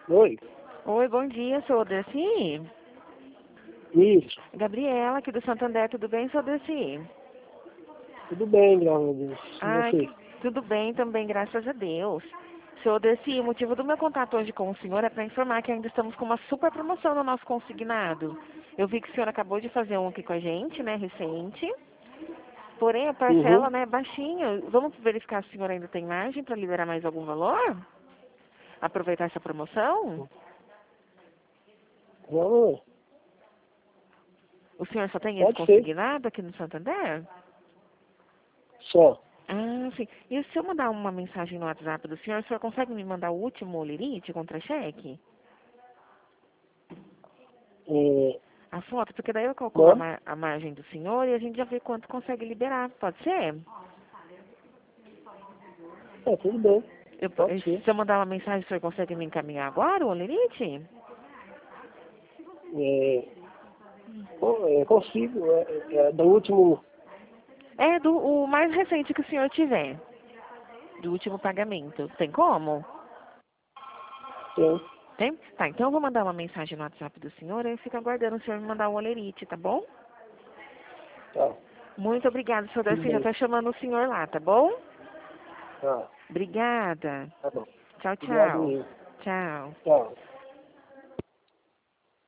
Oi, Oi, bom dia, sou Dercy. isso. Gabriela, aqui do Santander, tudo bem, sou Dercy? Tudo bem, graças a Deus. E Ai, você? tudo bem também, graças a Deus. Senhor Dercy, o motivo do meu contato hoje com o senhor é para informar que ainda estamos com uma super promoção no nosso consignado. Eu vi que o senhor acabou de fazer um aqui com a gente, né, recente. Porém, a parcela, Uhum. né, é baixinha. Vamos verificar se o senhor ainda tem margem para liberar mais algum valor? Aproveitar essa promoção? Vamos, O senhor só tem esse pode ser. consignado aqui no Santander? Só. Ah, sim. E se eu mandar uma mensagem no WhatsApp do senhor, o senhor consegue me mandar o último limite contra-cheque? É, A foto? Porque daí eu calculo bom, a margem do senhor e a gente já vê quanto consegue liberar. Pode ser? tudo bem. Pode ser. Se eu mandar uma mensagem, o senhor consegue me encaminhar agora o limite? É, bom, consigo. Do último. É o mais recente que o senhor tiver. Do último pagamento. Tem como? Tem. Tem? Tá, então eu vou mandar uma mensagem no WhatsApp do senhor e eu fico aguardando o senhor me mandar o olerite, tá bom? Tá. Muito obrigada, senhor Tudo Darcy. Já bem. tá chamando o senhor lá, tá bom? Tá. Obrigada. Tá bom. Tchau, Obrigado tchau. mesmo. Tchau. Tchau.